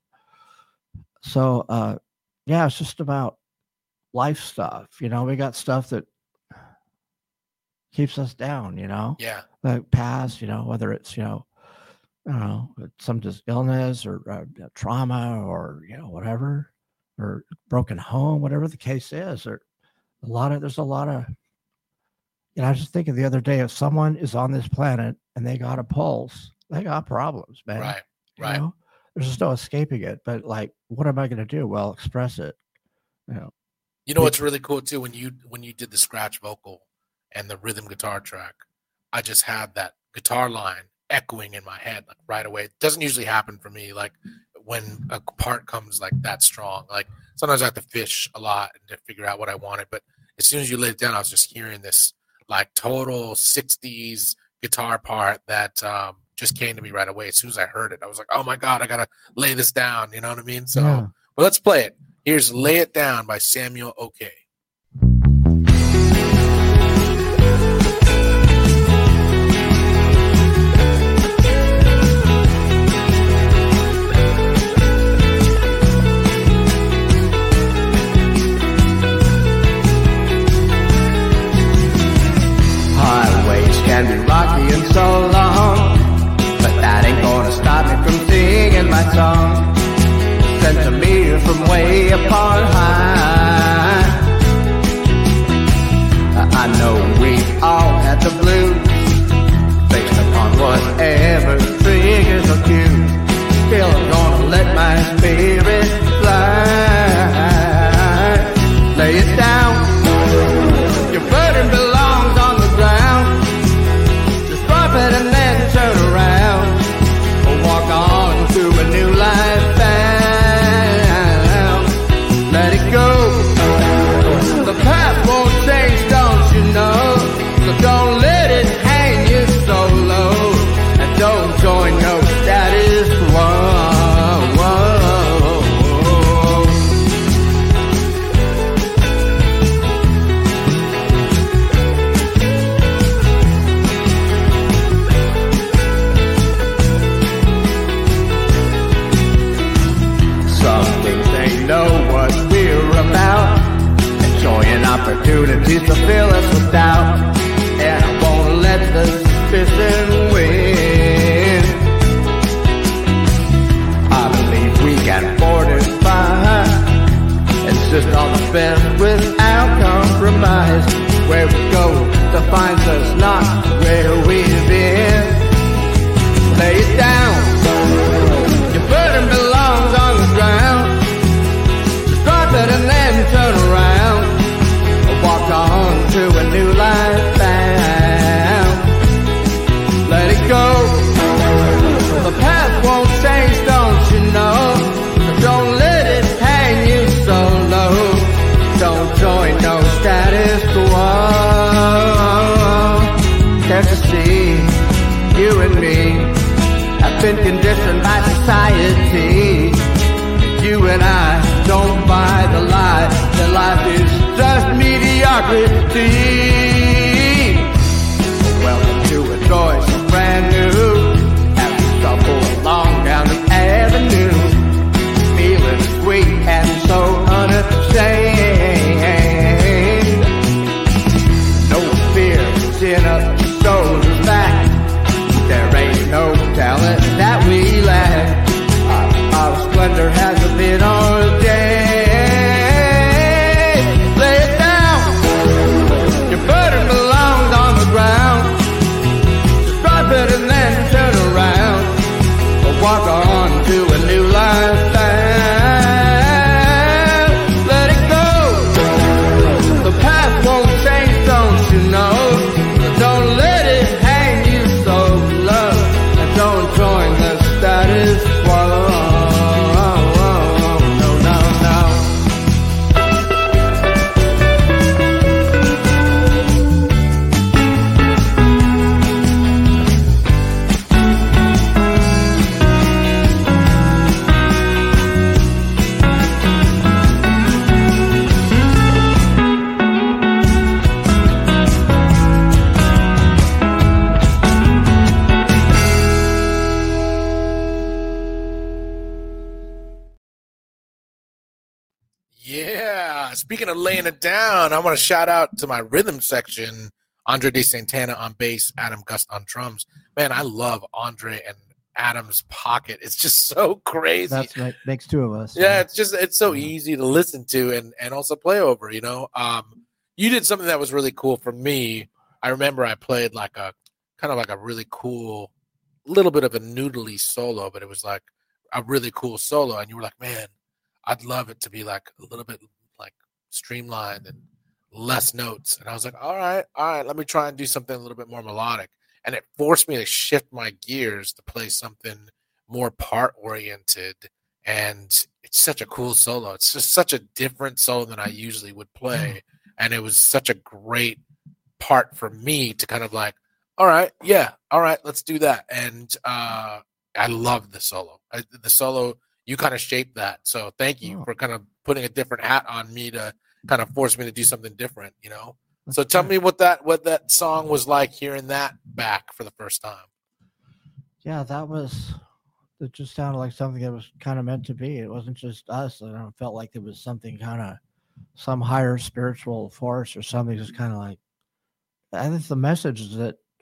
[SPEAKER 3] so uh, yeah, it's just about life stuff. You know, we got stuff that keeps us down. You know,
[SPEAKER 2] Yeah.
[SPEAKER 3] the past. You know, whether it's you know, I don't know, some just illness or uh, trauma or you know whatever, or broken home, whatever the case is. Or a lot of there's a lot of. You know, I was just thinking the other day, if someone is on this planet and they got a pulse, they got problems, man.
[SPEAKER 2] Right.
[SPEAKER 3] You
[SPEAKER 2] Right.
[SPEAKER 3] know? There's just no escaping it. But like, what am I going to do? Well, express it. You know.
[SPEAKER 2] You know what's really cool too when you when you did the scratch vocal and the rhythm guitar track, I just had that guitar line echoing in my head like right away. It doesn't usually happen for me like when a part comes like that strong. Like sometimes I have to fish a lot and to figure out what I wanted, but as soon as you laid it down, I was just hearing this like total sixties guitar part that um, just came to me right away. As soon as I heard it, I was like, oh my God, I gotta lay this down. You know what I mean? So
[SPEAKER 3] Yeah.
[SPEAKER 2] well, let's play it. Here's Lay It Down by Samuel O'Kay.
[SPEAKER 5] can be rocky and so long, but that ain't gonna stop me from singing my song. Sent to me from way up on high. I know we've all had the blues, based upon whatever triggers or cues. Still I'm gonna let my spirit fly. Lay it down. Your burden belongs on the ground. Just drop it and then turn around. Or walk on to a new life found. Let it go. The path won't change, don't you know? So don't let it hang you so low. And don't join no status quo. Opportunities to fill us with doubt, and I won't let the suspicion win. I believe we can fortify, insist on the best without compromise. Where we go defines us, not where we've been. Lay it down. Your burden belongs on the ground. Just drop it and then turn around. Walk on to a new life found. Let it go. The path won't change, don't you know? So don't let it hang you so low. Don't join no status quo. Can't you see, you and me have been conditioned by society. You and I don't buy the lie that life is just mediocrity. Welcome to a choice brand new. As we shuffle along down the avenue, feeling sweet and so unashamed. No fear, chin up, shoulders back. There ain't no talent that we lack. Our, our splendor hasn't been ordained. Lay it down. Your burden belongs on the ground. Just drop it and then turn around. Or walk on to a new lifestyle. Let it go. The path won't change, don't you know? So don't let it hang you so low. And don't join the status quo.
[SPEAKER 2] Yeah. Speaking of laying it down, I want to shout out to my rhythm section, Andre De Santana on bass, Adam Gust on drums. Man, I love Andre and Adam's pocket. It's just so crazy.
[SPEAKER 3] That's what makes two of us.
[SPEAKER 2] Yeah, it's just it's so easy to listen to and, and also play over, you know. Um, you did something that was really cool for me. I remember I played like a kind of like a really cool, little bit of a noodly solo, but it was like a really cool solo. And you were like, man, I'd love it to be like a little bit like streamlined and less notes. And I was like, all right, all right, let me try and do something a little bit more melodic. And it forced me to shift my gears to play something more part oriented. And it's such a cool solo. It's just such a different solo than I usually would play. And it was such a great part for me to kind of like, all right, yeah, all right, let's do that. And uh, I love the solo. I, the solo, you kind of shaped that. So thank you oh. for kind of putting a different hat on me to kind of force me to do something different, you know? So tell me what that what that song was like hearing that back for the first time.
[SPEAKER 3] Yeah, that was, it just sounded like something that was kind of meant to be. It wasn't just us. I felt like it was something kind of, some higher spiritual force or something just kind of like, I think the message that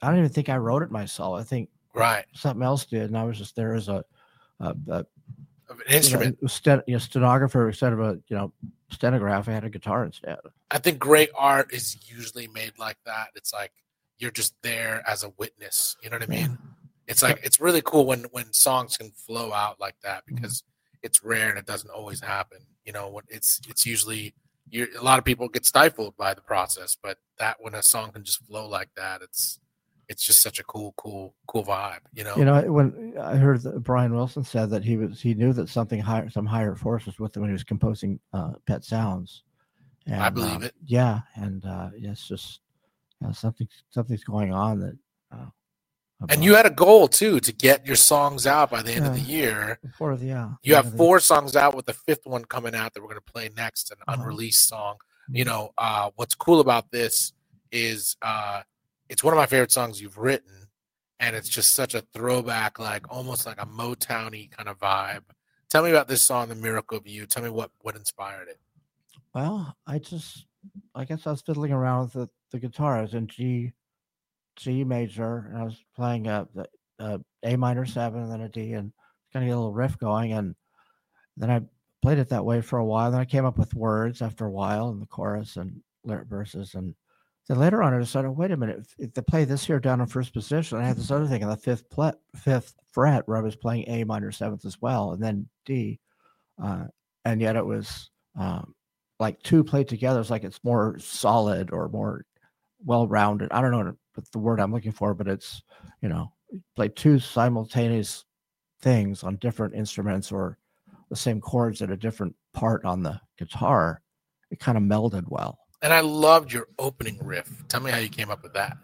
[SPEAKER 3] I don't even think I wrote it myself. I think
[SPEAKER 2] Right.
[SPEAKER 3] something else did, and I was just there as a, a, a
[SPEAKER 2] Of an instrument.
[SPEAKER 3] You know, sten- you know, stenographer instead of a you know stenograph. I had a guitar instead.
[SPEAKER 2] I think great art is usually made like that. It's like you're just there as a witness. You know what I mean? It's like it's really cool when when songs can flow out like that because it's rare and it doesn't always happen. You know, when it's it's usually you a lot of people get stifled by the process, but that when a song can just flow like that, it's it's just such a cool, cool, cool vibe. You know.
[SPEAKER 3] You know, when I heard that Brian Wilson said that he was he knew that something higher, some higher force was with him when he was composing uh, Pet Sounds. And,
[SPEAKER 2] I believe
[SPEAKER 3] uh,
[SPEAKER 2] it.
[SPEAKER 3] Yeah, and uh, yeah, it's just you know, something something's going on that. Uh,
[SPEAKER 2] And you had a goal too to get your songs out by the end
[SPEAKER 3] Yeah.
[SPEAKER 2] of the year.
[SPEAKER 3] Before the yeah,
[SPEAKER 2] You have
[SPEAKER 3] yeah,
[SPEAKER 2] four songs out with the fifth one coming out that we're going to play next, an
[SPEAKER 3] Uh-huh.
[SPEAKER 2] unreleased song. You know, uh, what's cool about this is uh, it's one of my favorite songs you've written, and it's just such a throwback, like almost like a Motown-y kind of vibe. Tell me about this song, "The Miracle of You." Tell me what what inspired it.
[SPEAKER 3] Well, I just, I guess I was fiddling around with the, the guitar. I was in G, G major, and I was playing a, the, a A minor seven and then a D, and kind of get a little riff going. And then I played it that way for a while. Then I came up with words after a while in the chorus and lyric verses. And then later on, I decided, wait a minute, if, if they play this here down in first position, I had this other thing on the fifth ple- fifth fret where I was playing A minor seventh as well, and then D, uh, and yet it was. Um, like two played together, it's like it's more solid or more well-rounded. I don't know what the word I'm looking for, but it's, you know, play two simultaneous things on different instruments or the same chords at a different part on the guitar. It kind of melded well.
[SPEAKER 2] And I loved your opening riff. Tell me how you came up with that.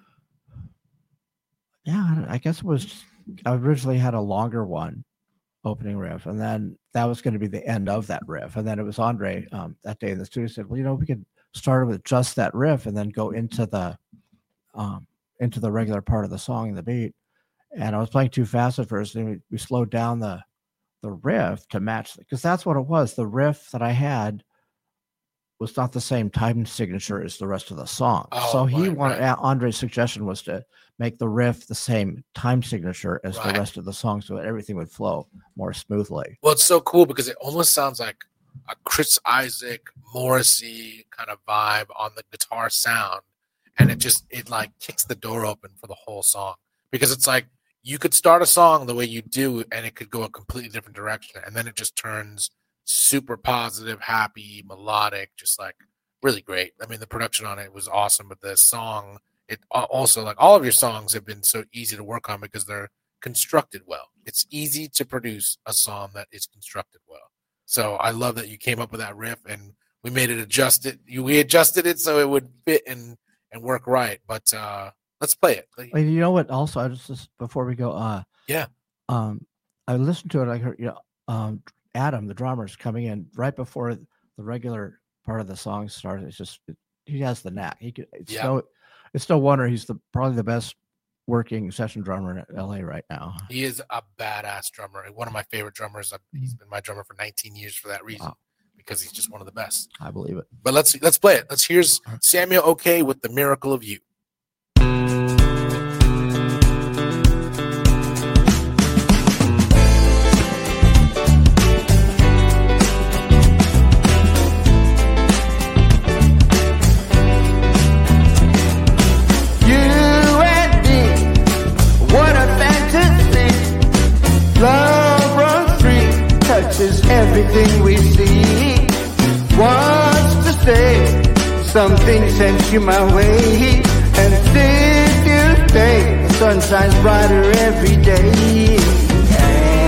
[SPEAKER 3] Yeah, I guess it was, I originally had a longer one, opening riff, and then that was going to be the end of that riff. And then it was Andre um, that day in the studio said, well, you know, we could start with just that riff and then go into the um, into the regular part of the song, the beat. And I was playing too fast at first, and we, we slowed down the the riff to match, because that's what it was. The riff that I had was not the same time signature as the rest of the song.
[SPEAKER 2] Oh,
[SPEAKER 3] so he
[SPEAKER 2] right,
[SPEAKER 3] wanted,
[SPEAKER 2] right.
[SPEAKER 3] Andre's suggestion was to make the riff the same time signature as
[SPEAKER 2] Right.
[SPEAKER 3] the rest of the song, so that everything would flow more smoothly.
[SPEAKER 2] Well, it's so cool because it almost sounds like a Chris Isaac, Morrissey kind of vibe on the guitar sound. And it just, it like kicks the door open for the whole song, because it's like you could start a song the way you do and it could go a completely different direction. And then it just turns super positive, happy, melodic, just like really great. I mean, the production on it was awesome, but the song, it also, like all of your songs have been so easy to work on because they're constructed well. It's easy to produce a song that is constructed well. So I love that you came up with that riff and we made it adjusted. You, we adjusted it so it would fit and, and work right. But uh, let's play it.
[SPEAKER 3] And you know what? Also, I just, just before we go, uh,
[SPEAKER 2] Yeah.
[SPEAKER 3] um, I listened to it. I heard, you know, um, Adam, the drummer, is coming in right before the regular part of the song started. It's just it, he has the knack. He could. It's
[SPEAKER 2] Yeah.
[SPEAKER 3] no, it's no wonder he's the probably the best working session drummer in L A right now.
[SPEAKER 2] He is a badass drummer. One of my favorite drummers. He's been my drummer for nineteen years for that reason,
[SPEAKER 3] Wow.
[SPEAKER 2] because he's just one of the best.
[SPEAKER 3] I believe it.
[SPEAKER 2] But let's let's play it. Let's here's Samuel Oke with "The Miracle of You."
[SPEAKER 5] You and me, what a fantasy. Love runs free, touches everything we see. Wants to say something sent you my way. And if you stay, the sun shines brighter every day. Yeah.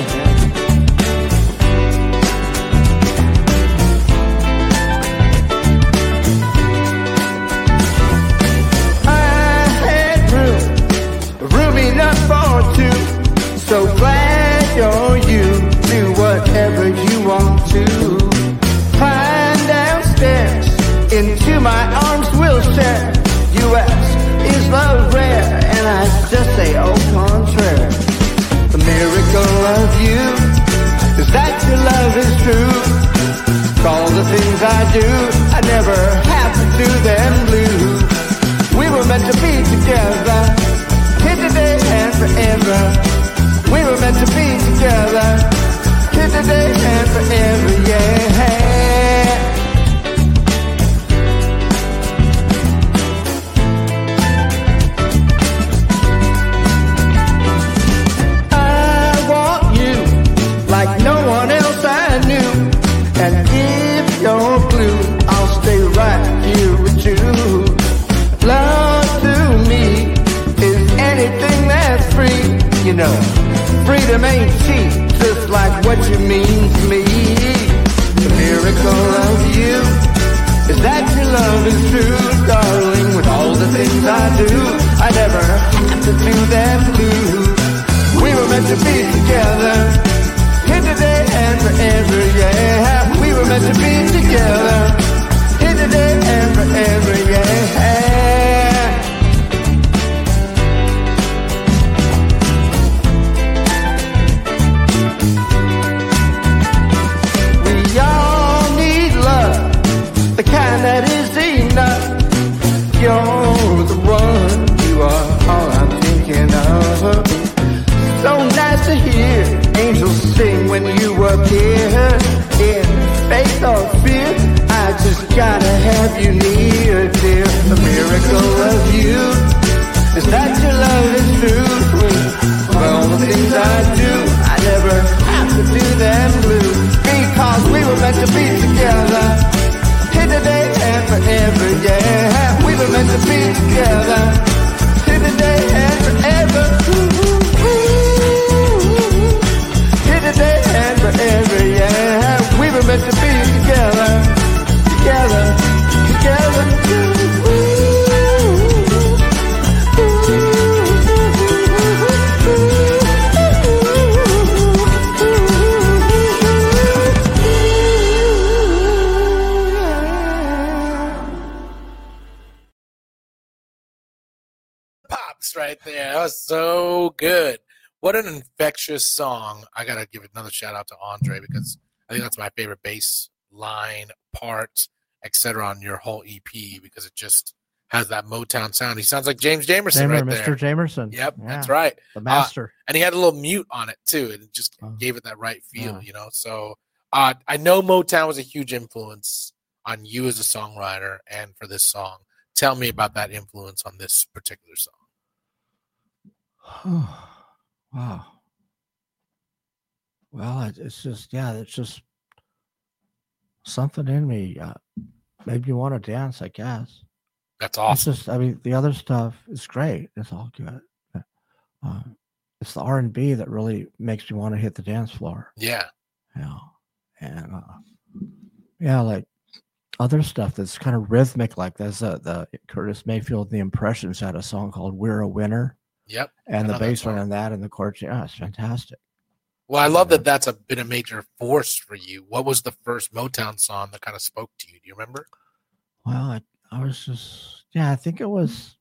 [SPEAKER 5] I had room, room enough for two. So glad you're you. Do whatever you want to. Climb downstairs into my arms, we'll share. You ask, is love rare? And I just say, au contraire. The miracle of you is that your love is true. All the things I do, I never have to do them blue. We were meant to be together, forever. We were meant to be together. Here today and forever, yeah. I want you like no one else I knew. And if you're blue, I'll stay right here with you. Love to me is anything that's free. You know, freedom ain't cheap, just like what you mean to me. The miracle of you is that your love is true, darling. With all the things I do, I never have to do that blue. We were meant to be together, here today and forever, yeah. We were meant to be together, here today and forever, yeah. We all need love, the kind that is enough. You're the one, you are all I'm thinking of. So nice to hear angels sing when you appear. In faith or fear, I just gotta have you near, dear. The miracle of you is that your love is true. For all the things I do, I never have to do them blue. Because we were meant to be together, here today and forever, yeah. We were meant to be together, here today and forever. Today and forever, yeah. We were meant to be together, together, together.
[SPEAKER 2] Pops right there. That was so good. What an infectious song. I got to give another shout out to Andre because I think that's my favorite bass line, part, et cetera on your whole E P because it just has that Motown sound. He sounds like James Jamerson
[SPEAKER 3] Jamer,
[SPEAKER 2] right
[SPEAKER 3] Mister
[SPEAKER 2] there.
[SPEAKER 3] Jamerson.
[SPEAKER 2] Yep,
[SPEAKER 3] Yeah,
[SPEAKER 2] that's right.
[SPEAKER 3] the master.
[SPEAKER 2] Uh, and he had a little mute on it too. And it just
[SPEAKER 3] Oh.
[SPEAKER 2] gave it that right feel,
[SPEAKER 3] Yeah.
[SPEAKER 2] you know? So uh, I know Motown was a huge influence on you as a songwriter and for this song. Tell me about that influence on this particular song.
[SPEAKER 3] Wow. Well, it, it's just, yeah, it's just something in me. Uh, made me want to dance, I guess.
[SPEAKER 2] That's awesome.
[SPEAKER 3] It's just, I mean, the other stuff is great. It's all good. Uh, it's the R and B that really makes me want to hit the dance floor.
[SPEAKER 2] Yeah.
[SPEAKER 3] You know? And uh, yeah, like other stuff that's kind of rhythmic, like there's uh, the Curtis Mayfield, The Impressions had a song called "We're a Winner,"
[SPEAKER 2] Yep.
[SPEAKER 3] and
[SPEAKER 2] I
[SPEAKER 3] the
[SPEAKER 2] know that
[SPEAKER 3] bass line
[SPEAKER 2] song.
[SPEAKER 3] on that, and the chords. Yeah, it's fantastic.
[SPEAKER 2] Well, I love that that's a, been a major force for you. What was the first Motown song that kind of spoke to you? Do you remember?
[SPEAKER 3] Well, I, I was just, yeah, I think it was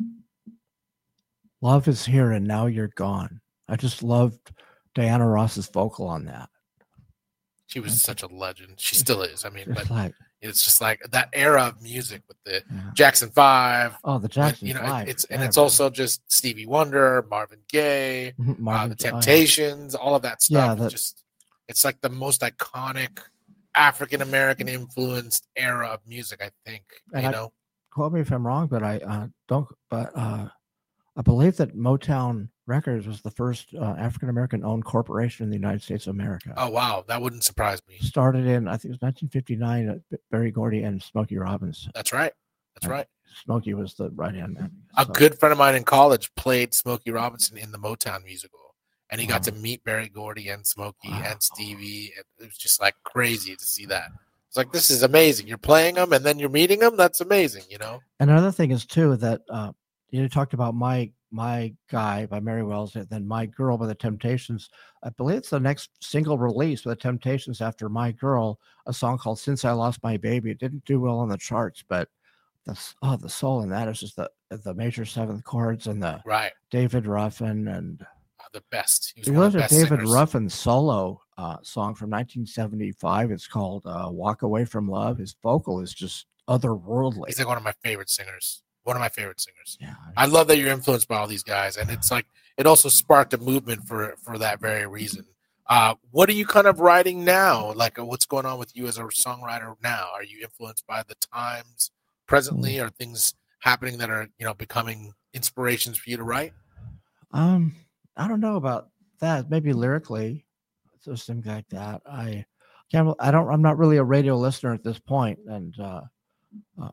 [SPEAKER 3] "Love Is Here and Now You're Gone." I just loved Diana Ross's vocal on that.
[SPEAKER 2] She was such a legend. She still is. I mean,
[SPEAKER 3] It's
[SPEAKER 2] but
[SPEAKER 3] like,
[SPEAKER 2] it's just like that era of music with the
[SPEAKER 3] yeah.
[SPEAKER 2] Jackson Five.
[SPEAKER 3] Oh, the
[SPEAKER 2] with,
[SPEAKER 3] Jackson
[SPEAKER 2] you know,
[SPEAKER 3] Five.
[SPEAKER 2] it's and
[SPEAKER 3] yeah,
[SPEAKER 2] it's also just Stevie Wonder, Marvin Gaye, uh,
[SPEAKER 3] Marvin
[SPEAKER 2] the
[SPEAKER 3] Gaye.
[SPEAKER 2] Temptations, all of that stuff.
[SPEAKER 3] Yeah,
[SPEAKER 2] It's
[SPEAKER 3] that-
[SPEAKER 2] just it's like the most iconic African American influenced era of music. I think
[SPEAKER 3] And
[SPEAKER 2] you
[SPEAKER 3] I-
[SPEAKER 2] know.
[SPEAKER 3] Quote me if I'm wrong, but I uh, don't. But uh, I believe that Motown Records was the first uh, African American owned corporation in the United States of America.
[SPEAKER 2] Oh wow, that wouldn't surprise me.
[SPEAKER 3] Started in, I think it was nineteen fifty-nine at B- Berry Gordy and Smokey Robinson.
[SPEAKER 2] That's right. That's
[SPEAKER 3] Right.
[SPEAKER 2] right.
[SPEAKER 3] Smokey was the right hand man.
[SPEAKER 2] A
[SPEAKER 3] So,
[SPEAKER 2] good friend of mine in college played Smokey Robinson in the Motown musical, and he got
[SPEAKER 3] Wow.
[SPEAKER 2] to meet Berry Gordy and Smokey
[SPEAKER 3] Wow.
[SPEAKER 2] and Stevie. And it was just like crazy to see that. It's like, this is amazing. You're playing them and then you're meeting them. That's amazing, you know?
[SPEAKER 3] And another thing is too that uh, you talked about my my guy by Mary Wells, and then My Girl by the Temptations. I believe it's the next single release by the Temptations after My Girl, a song called Since I Lost My Baby. It didn't do well on the charts, but the oh the soul in that is just the the major seventh chords and the
[SPEAKER 2] Right.
[SPEAKER 3] David Ruffin and
[SPEAKER 2] Uh, The best. He was
[SPEAKER 3] there
[SPEAKER 2] one
[SPEAKER 3] was
[SPEAKER 2] of the
[SPEAKER 3] a
[SPEAKER 2] best
[SPEAKER 3] David
[SPEAKER 2] singers.
[SPEAKER 3] Ruffin solo uh, song from nineteen seventy-five. It's called uh, "Walk Away from Love." His vocal is just otherworldly.
[SPEAKER 2] He's like one of my favorite singers. One of my favorite singers.
[SPEAKER 3] Yeah,
[SPEAKER 2] I love that you're influenced by all these guys. And it's like, it also sparked a movement for for that very reason. Uh, what are you kind of writing now? Like, uh, what's going on with you as a songwriter now? Are you influenced by the times presently? Are things happening that are, you know, becoming inspirations for you to write?
[SPEAKER 3] Um, I don't know about that. Maybe lyrically, just things like that. I can't. I don't. I'm not really a radio listener at this point, and uh, uh,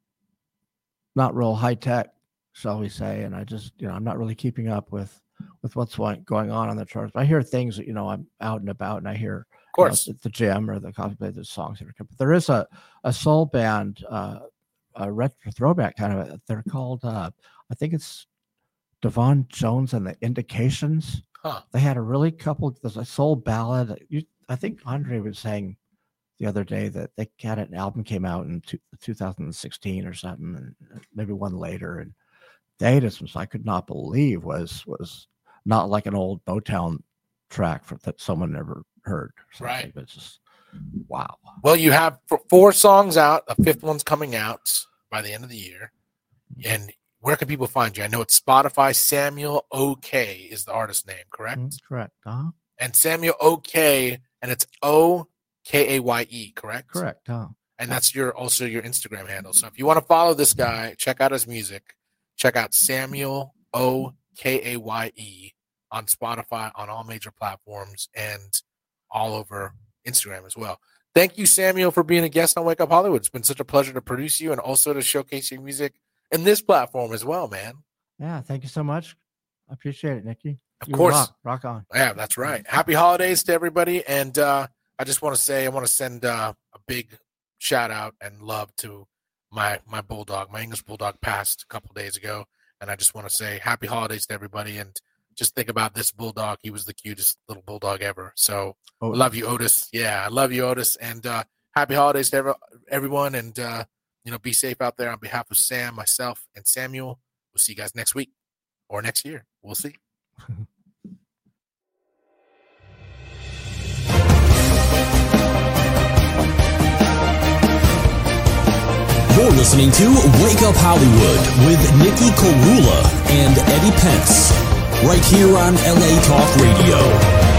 [SPEAKER 3] not real high tech, shall we say? And I just, you know, I'm not really keeping up with with what's going on on the charts. I hear things that, you know, I'm out and about, and I hear,
[SPEAKER 2] of course,
[SPEAKER 3] you know, the, the gym or the coffee play, the songs that are coming. There is a a soul band, uh, a retro throwback kind of. A, they're called. Uh, I think it's Devon Jones and the Indications.
[SPEAKER 2] Huh.
[SPEAKER 3] They had a really couple. There's a soul ballad. You, I think Andre was saying the other day that they had an album came out in two, two thousand sixteen or something, and maybe one later. And they just was, I could not believe was was not like an old Motown track for, that someone never heard.
[SPEAKER 2] Right.
[SPEAKER 3] It's just wow.
[SPEAKER 2] Well, you have four songs out. A fifth one's coming out by the end of the year. And where can people find you? I know it's Spotify. Samuel OK is the artist name, correct?
[SPEAKER 3] Mm, correct. Uh-huh.
[SPEAKER 2] And Samuel OK, and it's O K A Y E, correct?
[SPEAKER 3] Correct. Uh-huh.
[SPEAKER 2] And that's your also your Instagram handle. So if you want to follow this guy, check out his music. Check out Samuel O K A Y E on Spotify, on all major platforms, and all over Instagram as well. Thank you, Samuel, for being a guest on Wake Up Hollywood. It's been such a pleasure to produce you and also to showcase your music in this platform as well, man.
[SPEAKER 3] Yeah, thank you so much. I appreciate it, Nikki.
[SPEAKER 2] Of
[SPEAKER 3] You
[SPEAKER 2] course.
[SPEAKER 3] rock, rock on.
[SPEAKER 2] Yeah, that's right. Happy holidays to everybody. And uh, I just want to say, I want to send uh, a big shout out and love to my my bulldog. My English bulldog passed a couple days ago. And I just want to say happy holidays to everybody. And just think about this bulldog. He was the cutest little bulldog ever. So I love you, Otis. Yeah, I love you, Otis. And uh, happy holidays to every, everyone. And, uh, you know, be safe out there on behalf of Sam, myself, and Samuel. We'll see you guys next week or next year. We'll see.
[SPEAKER 1] You're listening to Wake Up Hollywood with Nikki Korula and Eddie Pence, right here on L A Talk Radio.